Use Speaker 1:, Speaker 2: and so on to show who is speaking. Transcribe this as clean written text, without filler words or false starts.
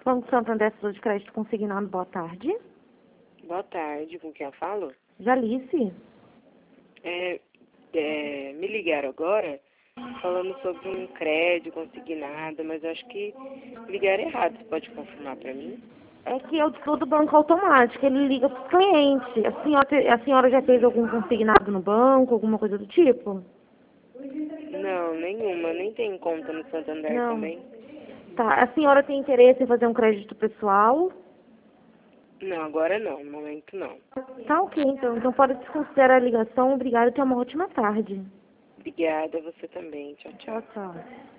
Speaker 1: Banco Santander, Setor de Crédito Consignado, boa tarde.
Speaker 2: Boa tarde, com quem eu falo?
Speaker 1: Jalice?
Speaker 2: Me ligaram agora falando sobre um crédito consignado, mas eu acho que ligaram errado. Você pode confirmar para mim?
Speaker 1: É que eu sou do banco automático, ele liga para os clientes. A senhora já fez algum consignado no banco, alguma coisa do tipo?
Speaker 2: Não, nenhuma. Nem tem conta no Santander
Speaker 1: Não.
Speaker 2: também.
Speaker 1: Tá, a senhora tem interesse em fazer um crédito pessoal?
Speaker 2: Não, agora não. No momento não.
Speaker 1: Tá ok, então. Então pode desconsiderar a ligação. Obrigada e tenha uma ótima tarde.
Speaker 2: Obrigada, você também. Tchau,
Speaker 1: Tchau,
Speaker 2: tchau.
Speaker 1: tchau.